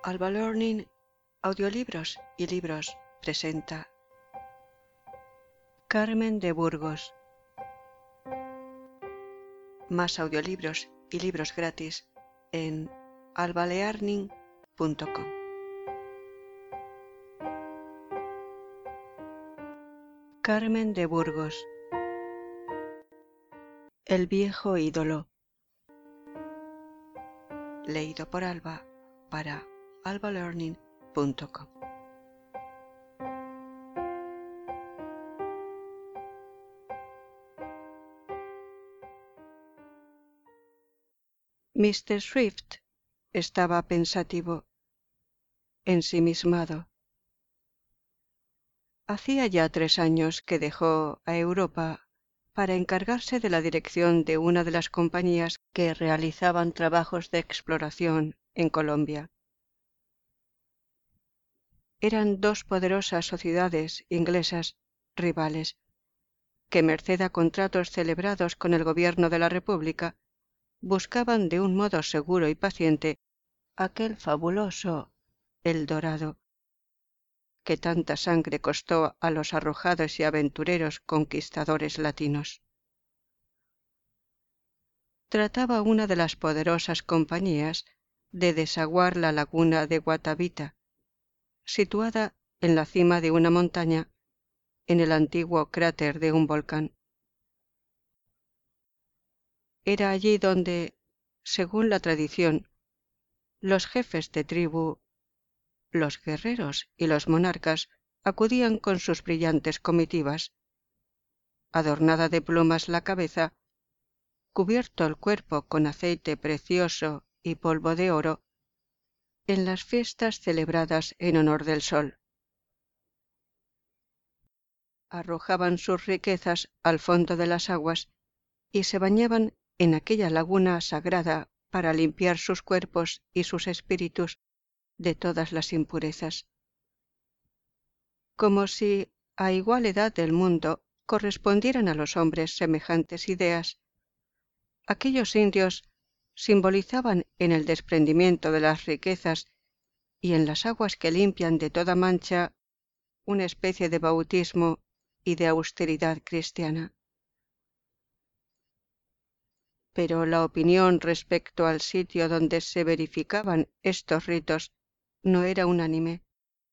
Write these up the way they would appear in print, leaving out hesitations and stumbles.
Alba Learning, Audiolibros y Libros presenta Carmen de Burgos. Más audiolibros y libros gratis en albalearning.com. Carmen de Burgos. El viejo ídolo. Leído por Alba para albalearning.com. Mr. Swift estaba pensativo, ensimismado. Hacía ya 3 años que dejó a Europa para encargarse de la dirección de una de las compañías que realizaban trabajos de exploración en Colombia. Eran 2 poderosas sociedades inglesas rivales, que merced a contratos celebrados con el gobierno de la República, buscaban de un modo seguro y paciente aquel fabuloso El Dorado, que tanta sangre costó a los arrojados y aventureros conquistadores latinos. Trataba una de las poderosas compañías de desaguar la laguna de Guatavita, situada en la cima de una montaña en el antiguo cráter de un volcán. Era allí donde, según la tradición, los jefes de tribu, los guerreros y los monarcas acudían con sus brillantes comitivas, adornada de plumas la cabeza, cubierto el cuerpo con aceite precioso y polvo de oro, en las fiestas celebradas en honor del sol. Arrojaban sus riquezas al fondo de las aguas y se bañaban en aquella laguna sagrada para limpiar sus cuerpos y sus espíritus de todas las impurezas. Como si a igual edad del mundo correspondieran a los hombres semejantes ideas, aquellos indios simbolizaban en el desprendimiento de las riquezas y en las aguas que limpian de toda mancha una especie de bautismo y de austeridad cristiana. Pero la opinión respecto al sitio donde se verificaban estos ritos no era unánime.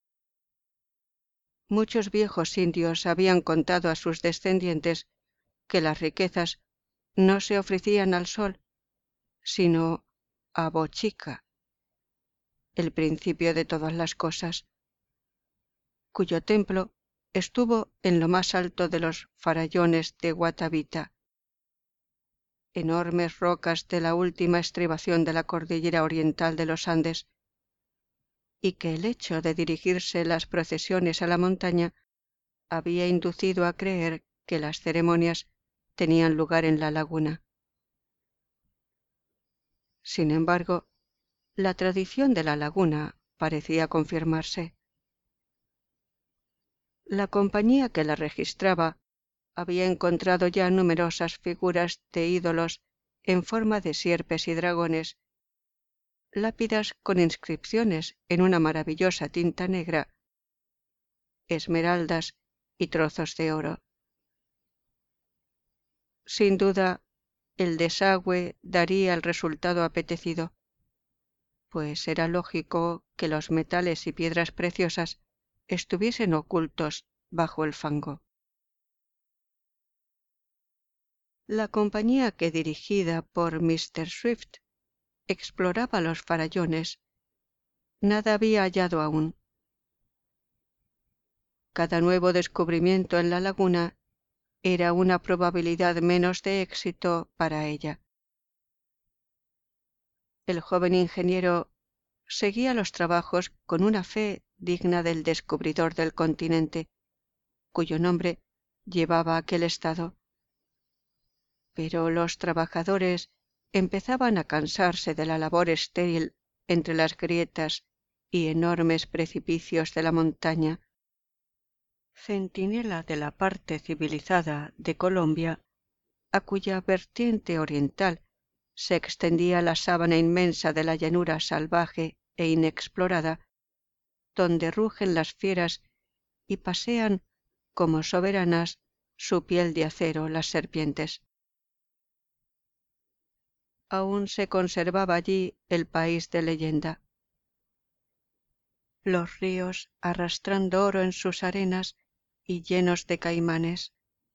Muchos viejos indios habían contado a sus descendientes que las riquezas no se ofrecían al sol, sino a Bochica, el principio de todas las cosas, cuyo templo estuvo en lo más alto de los farallones de Guatavita, enormes rocas de la última estribación de la cordillera oriental de los Andes, y que el hecho de dirigirse las procesiones a la montaña había inducido a creer que las ceremonias tenían lugar en la laguna. Sin embargo, la tradición de la laguna parecía confirmarse. La compañía que la registraba había encontrado ya numerosas figuras de ídolos en forma de sierpes y dragones, lápidas con inscripciones en una maravillosa tinta negra, esmeraldas y trozos de oro. Sin duda, el desagüe daría el resultado apetecido, pues era lógico que los metales y piedras preciosas estuviesen ocultos bajo el fango. La compañía que, dirigida por Mr. Swift, exploraba los farallones, nada había hallado aún. Cada nuevo descubrimiento en la laguna era una probabilidad menos de éxito para ella. El joven ingeniero seguía los trabajos con una fe digna del descubridor del continente, cuyo nombre llevaba aquel estado. Pero los trabajadores empezaban a cansarse de la labor estéril entre las grietas y enormes precipicios de la montaña, centinela de la parte civilizada de Colombia, a cuya vertiente oriental se extendía la sábana inmensa de la llanura salvaje e inexplorada, donde rugen las fieras y pasean como soberanas su piel de acero las serpientes. Aún se conservaba allí el país de leyenda. Los ríos arrastrando oro en sus arenas y llenos de caimanes.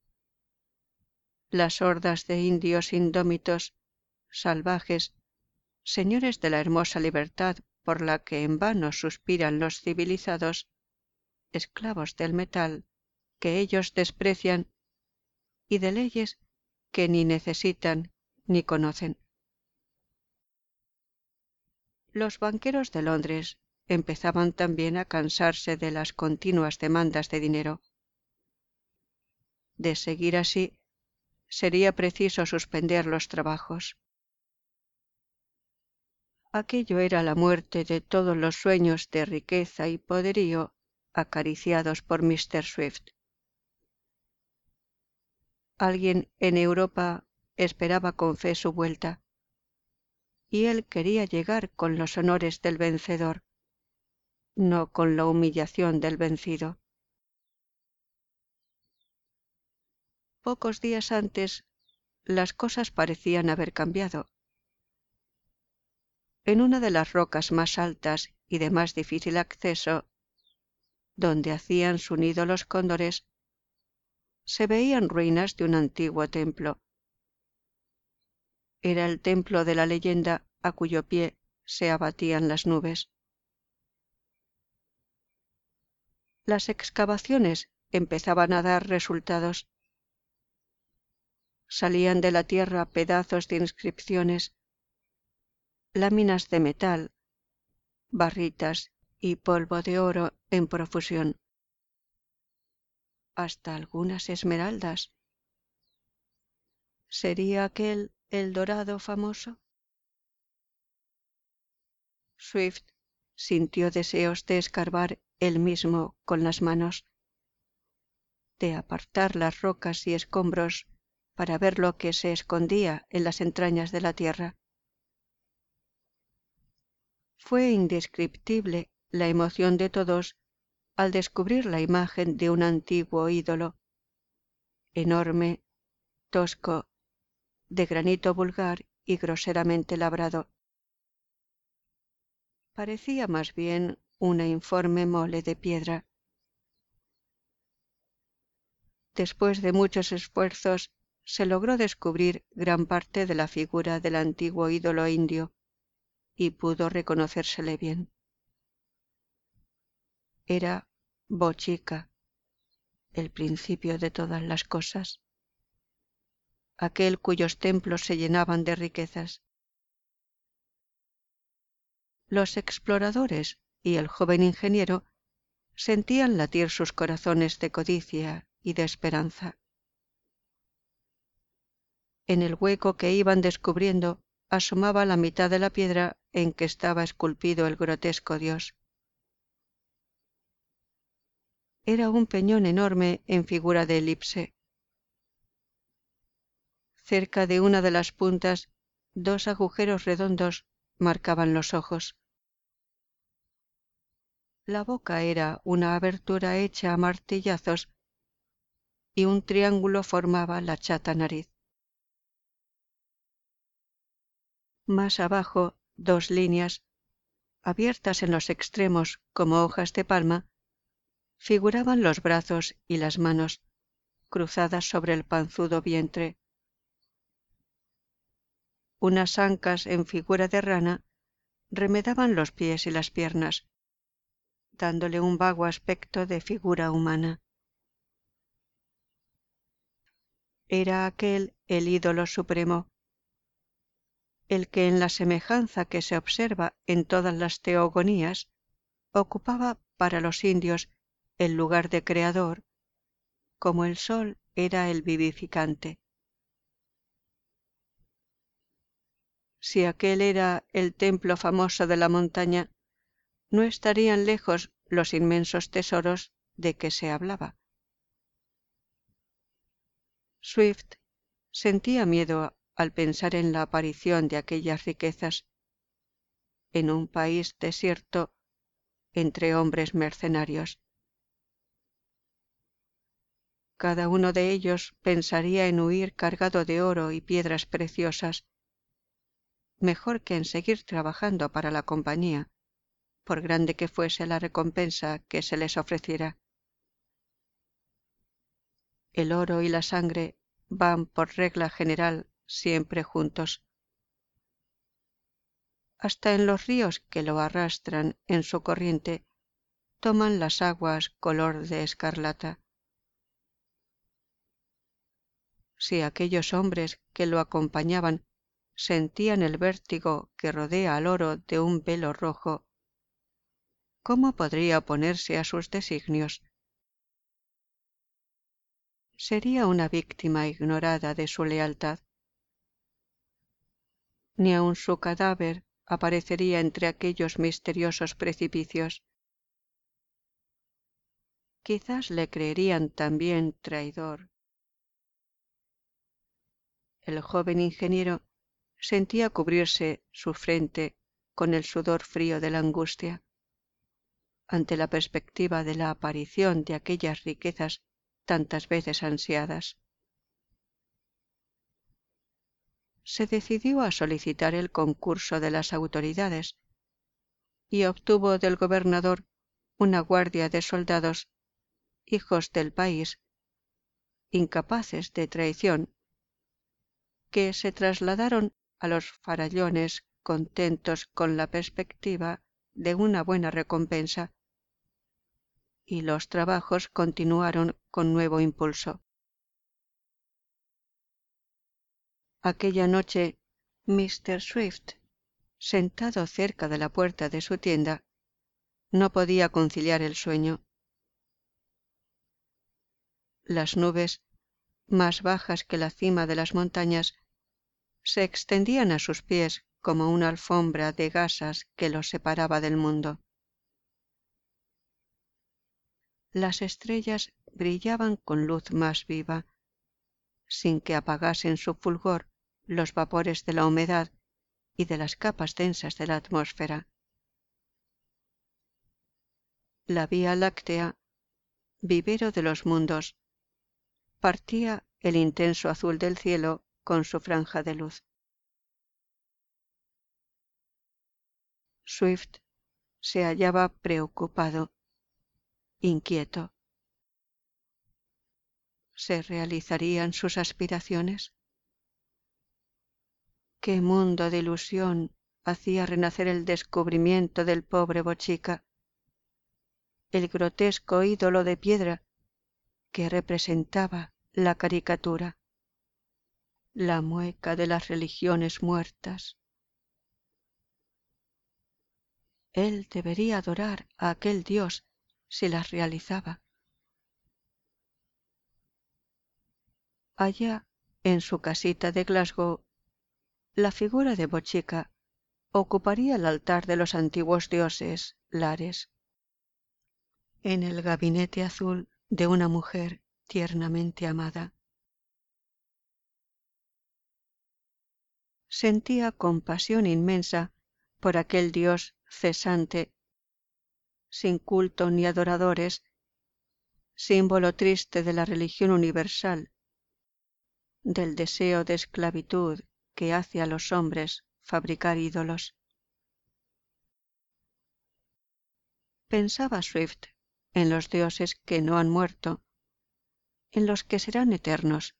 Las hordas de indios indómitos, salvajes, señores de la hermosa libertad por la que en vano suspiran los civilizados, esclavos del metal que ellos desprecian y de leyes que ni necesitan ni conocen. Los banqueros de Londres empezaban también a cansarse de las continuas demandas de dinero. De seguir así, sería preciso suspender los trabajos. Aquello era la muerte de todos los sueños de riqueza y poderío acariciados por Mr. Swift. Alguien en Europa esperaba con fe su vuelta, y él quería llegar con los honores del vencedor, no con la humillación del vencido. Pocos días antes, las cosas parecían haber cambiado. En una de las rocas más altas y de más difícil acceso, donde hacían su nido los cóndores, se veían ruinas de un antiguo templo. Era el templo de la leyenda a cuyo pie se abatían las nubes. Las excavaciones empezaban a dar resultados. Salían de la tierra pedazos de inscripciones, láminas de metal, barritas y polvo de oro en profusión. Hasta algunas esmeraldas. ¿Sería aquel el dorado famoso? Swift sintió deseos de escarbar él mismo con las manos, de apartar las rocas y escombros para ver lo que se escondía en las entrañas de la tierra. Fue indescriptible la emoción de todos al descubrir la imagen de un antiguo ídolo, enorme, tosco, de granito vulgar y groseramente labrado. Parecía más bien una informe mole de piedra. Después de muchos esfuerzos, se logró descubrir gran parte de la figura del antiguo ídolo indio, y pudo reconocérsele bien. Era Bochica, el principio de todas las cosas, aquel cuyos templos se llenaban de riquezas. Los exploradores y el joven ingeniero sentían latir sus corazones de codicia y de esperanza. En el hueco que iban descubriendo asomaba la mitad de la piedra en que estaba esculpido el grotesco dios. Era un peñón enorme en figura de elipse. Cerca de una de las puntas, dos agujeros redondos marcaban los ojos. La boca era una abertura hecha a martillazos y un triángulo formaba la chata nariz. Más abajo, dos líneas, abiertas en los extremos como hojas de palma, figuraban los brazos y las manos, cruzadas sobre el panzudo vientre. Unas ancas en figura de rana remedaban los pies y las piernas, dándole un vago aspecto de figura humana. Era aquel el ídolo supremo, el que en la semejanza que se observa en todas las teogonías ocupaba para los indios el lugar de creador, como el sol era el vivificante. Si aquel era el templo famoso de la montaña, no estarían lejos los inmensos tesoros de que se hablaba. Swift sentía miedo al pensar en la aparición de aquellas riquezas. en un país desierto entre hombres mercenarios. Cada uno de ellos pensaría en huir cargado de oro y piedras preciosas, mejor que en seguir trabajando para la compañía, por grande que fuese la recompensa que se les ofreciera. El oro y la sangre van por regla general siempre juntos. Hasta en los ríos que lo arrastran en su corriente toman las aguas color de escarlata. Si aquellos hombres que lo acompañaban sentían el vértigo que rodea al oro de un velo rojo, ¿cómo podría oponerse a sus designios? Sería una víctima ignorada de su lealtad. Ni aun su cadáver aparecería entre aquellos misteriosos precipicios. Quizás le creerían también traidor. El joven ingeniero sentía cubrirse su frente con el sudor frío de la angustia, ante la perspectiva de la aparición de aquellas riquezas tantas veces ansiadas. Se decidió a solicitar el concurso de las autoridades y obtuvo del gobernador una guardia de soldados, hijos del país, incapaces de traición, que se trasladaron a los farallones contentos con la perspectiva de una buena recompensa, y los trabajos continuaron con nuevo impulso. Aquella noche, Mr. Swift, sentado cerca de la puerta de su tienda, no podía conciliar el sueño. Las nubes, más bajas que la cima de las montañas, se extendían a sus pies como una alfombra de gasas que los separaba del mundo. Las estrellas brillaban con luz más viva, sin que apagasen su fulgor los vapores de la humedad y de las capas densas de la atmósfera. La Vía Láctea, vivero de los mundos, partía el intenso azul del cielo con su franja de luz. Swift se hallaba preocupado, inquieto. ¿Se realizarían sus aspiraciones? ¿Qué mundo de ilusión hacía renacer el descubrimiento del pobre Bochica, el grotesco ídolo de piedra que representaba la caricatura, la mueca de las religiones muertas? Él debería adorar a aquel dios si las realizaba. Allá, en su casita de Glasgow, la figura de Bochica ocuparía el altar de los antiguos dioses lares. En el gabinete azul de una mujer tiernamente amada. Sentía compasión inmensa por aquel dios cesante, sin culto ni adoradores, símbolo triste de la religión universal, del deseo de esclavitud que hace a los hombres fabricar ídolos. Pensaba Swift en los dioses que no han muerto, en los que serán eternos.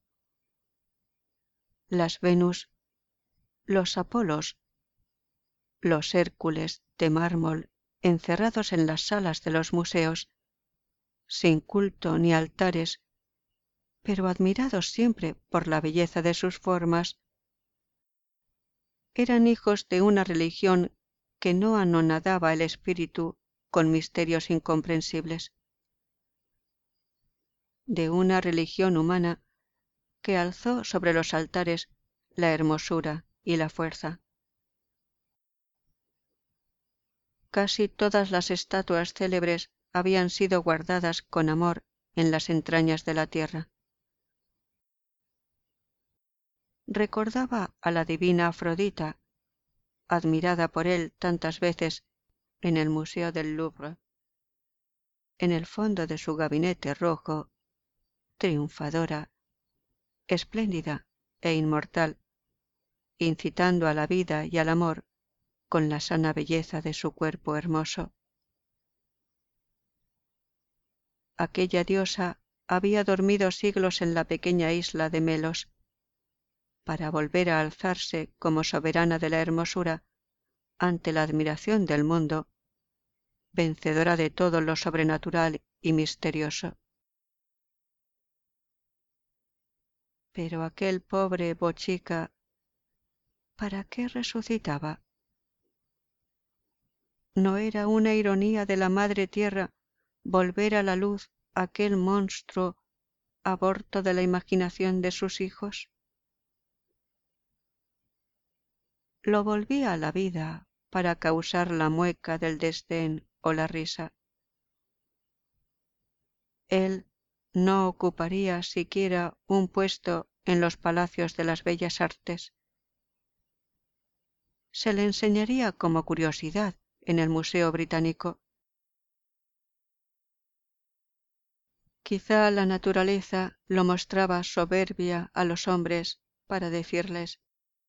Las Venus, los Apolos, los Hércules de mármol encerrados en las salas de los museos, sin culto ni altares, pero admirados siempre por la belleza de sus formas, eran hijos de una religión que no anonadaba el espíritu con misterios incomprensibles, de una religión humana que alzó sobre los altares la hermosura y la fuerza. Casi todas las estatuas célebres habían sido guardadas con amor en las entrañas de la tierra. Recordaba a la divina Afrodita, admirada por él tantas veces en el Museo del Louvre, en el fondo de su gabinete rojo, triunfadora, espléndida e inmortal, incitando a la vida y al amor con la sana belleza de su cuerpo hermoso. Aquella diosa había dormido siglos en la pequeña isla de Melos, para volver a alzarse como soberana de la hermosura ante la admiración del mundo, vencedora de todo lo sobrenatural y misterioso. Pero aquel pobre Bochica, ¿para qué resucitaba? ¿No era una ironía de la madre tierra volver a la luz aquel monstruo, aborto de la imaginación de sus hijos? Lo volvía a la vida para causar la mueca del desdén o la risa. Él no ocuparía siquiera un puesto en los palacios de las bellas artes. Se le enseñaría como curiosidad en el Museo Británico. Quizá la naturaleza lo mostraba soberbia a los hombres para decirles: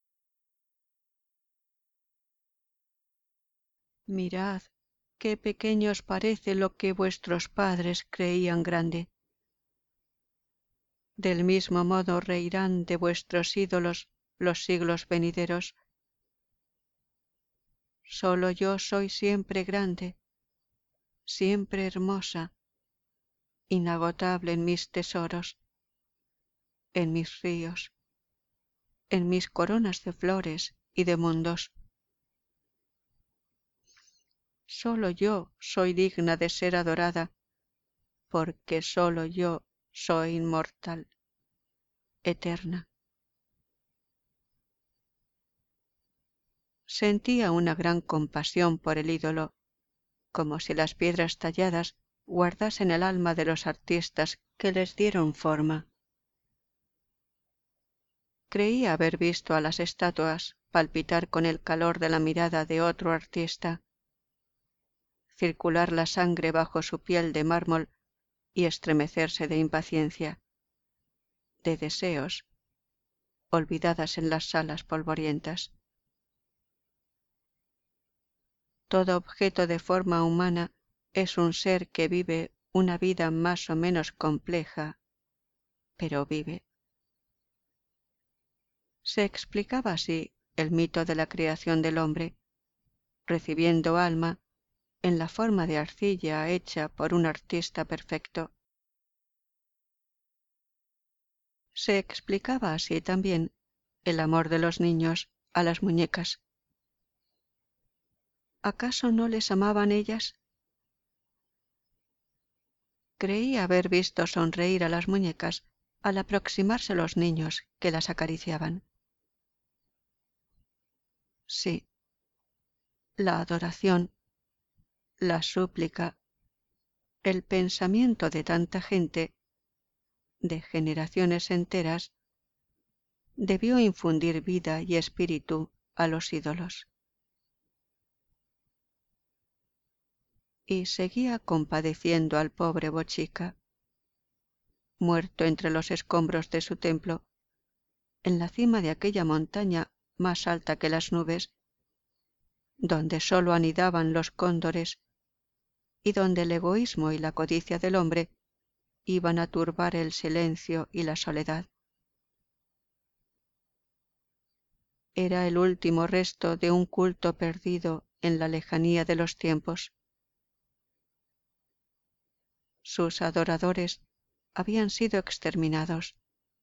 mirad qué pequeño os parece lo que vuestros padres creían grande. Del mismo modo reirán de vuestros ídolos los siglos venideros. Solo yo soy siempre grande, siempre hermosa, inagotable en mis tesoros, en mis ríos, en mis coronas de flores y de mundos. Solo yo soy digna de ser adorada, porque solo yo soy inmortal, eterna. Sentía una gran compasión por el ídolo, como si las piedras talladas guardasen el alma de los artistas que les dieron forma. Creía haber visto a las estatuas palpitar con el calor de la mirada de otro artista, circular la sangre bajo su piel de mármol y estremecerse de impaciencia, de deseos, olvidadas en las salas polvorientas. Todo objeto de forma humana es un ser que vive una vida más o menos compleja, pero vive. Se explicaba así el mito de la creación del hombre, recibiendo alma en la forma de arcilla hecha por un artista perfecto. Se explicaba así también el amor de los niños a las muñecas. ¿Acaso no les amaban ellas? Creía haber visto sonreír a las muñecas al aproximarse los niños que las acariciaban. Sí, la adoración, la súplica, el pensamiento de tanta gente, de generaciones enteras, debió infundir vida y espíritu a los ídolos. Y seguía compadeciendo al pobre Bochica, muerto entre los escombros de su templo, en la cima de aquella montaña más alta que las nubes, donde sólo anidaban los cóndores y donde el egoísmo y la codicia del hombre iban a turbar el silencio y la soledad. Era el último resto de un culto perdido en la lejanía de los tiempos. Sus adoradores habían sido exterminados.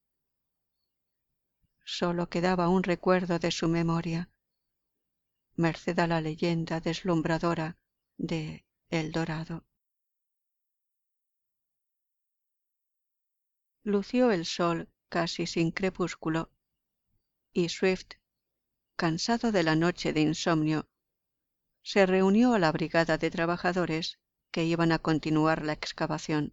Sólo quedaba un recuerdo de su memoria, merced a la leyenda deslumbradora de El Dorado. Lució el sol casi sin crepúsculo, y Swift, cansado de la noche de insomnio, se reunió a la brigada de trabajadores que iban a continuar la excavación.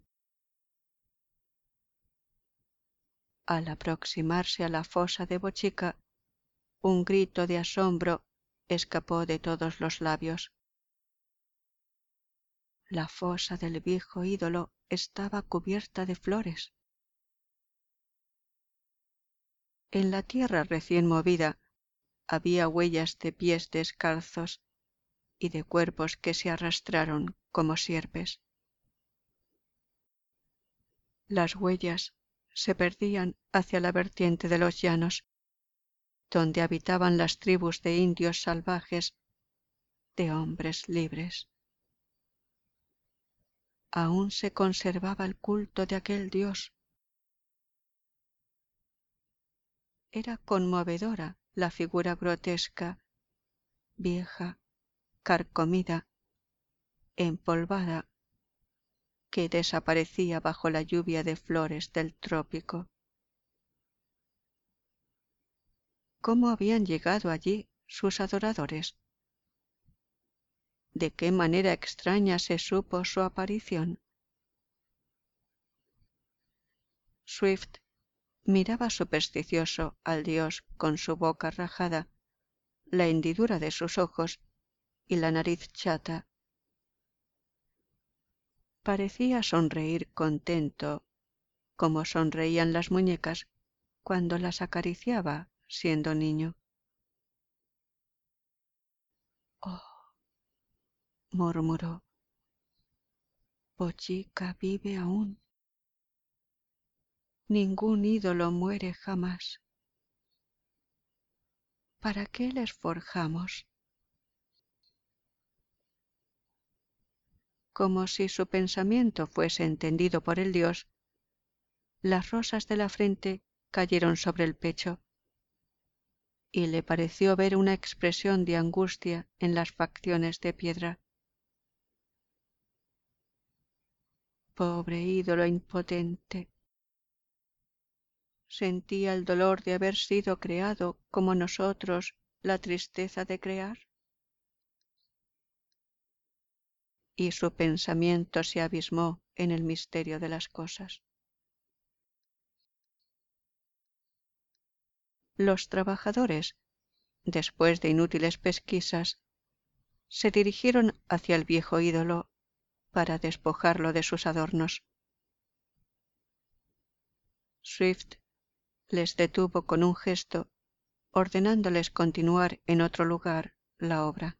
Al aproximarse a la fosa de Bochica, un grito de asombro escapó de todos los labios. La fosa del viejo ídolo estaba cubierta de flores. En la tierra recién movida había huellas de pies descalzos y de cuerpos que se arrastraron como sierpes. Las huellas se perdían hacia la vertiente de los llanos, donde habitaban las tribus de indios salvajes, de hombres libres. Aún se conservaba el culto de aquel dios. Era conmovedora la figura grotesca, vieja, carcomida, empolvada, que desaparecía bajo la lluvia de flores del trópico. ¿Cómo habían llegado allí sus adoradores? ¿De qué manera extraña se supo su aparición? Swift miraba supersticioso al dios con su boca rajada, la hendidura de sus ojos y la nariz chata. Parecía sonreír contento, como sonreían las muñecas cuando las acariciaba siendo niño. «Oh», murmuró, «Bochica vive aún. Ningún ídolo muere jamás. ¿Para qué les forjamos?» Como si su pensamiento fuese entendido por el dios, las rosas de la frente cayeron sobre el pecho, y le pareció ver una expresión de angustia en las facciones de piedra. Pobre ídolo impotente. ¿Sentía el dolor de haber sido creado como nosotros, la tristeza de crear? Y su pensamiento se abismó en el misterio de las cosas. Los trabajadores, después de inútiles pesquisas, se dirigieron hacia el viejo ídolo para despojarlo de sus adornos. Swift les detuvo con un gesto, ordenándoles continuar en otro lugar la obra.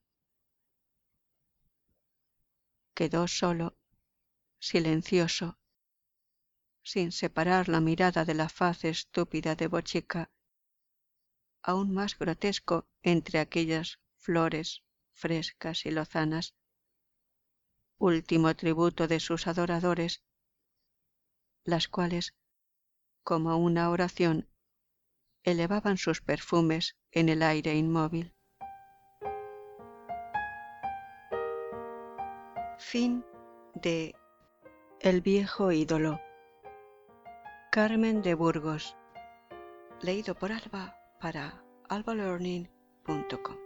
Quedó solo, silencioso, sin separar la mirada de la faz estúpida de Bochica, aún más grotesco entre aquellas flores frescas y lozanas, último tributo de sus adoradores, las cuales, como una oración, elevaban sus perfumes en el aire inmóvil. Fin de El viejo ídolo. Carmen de Burgos. Leído por Alba para albalearning.com.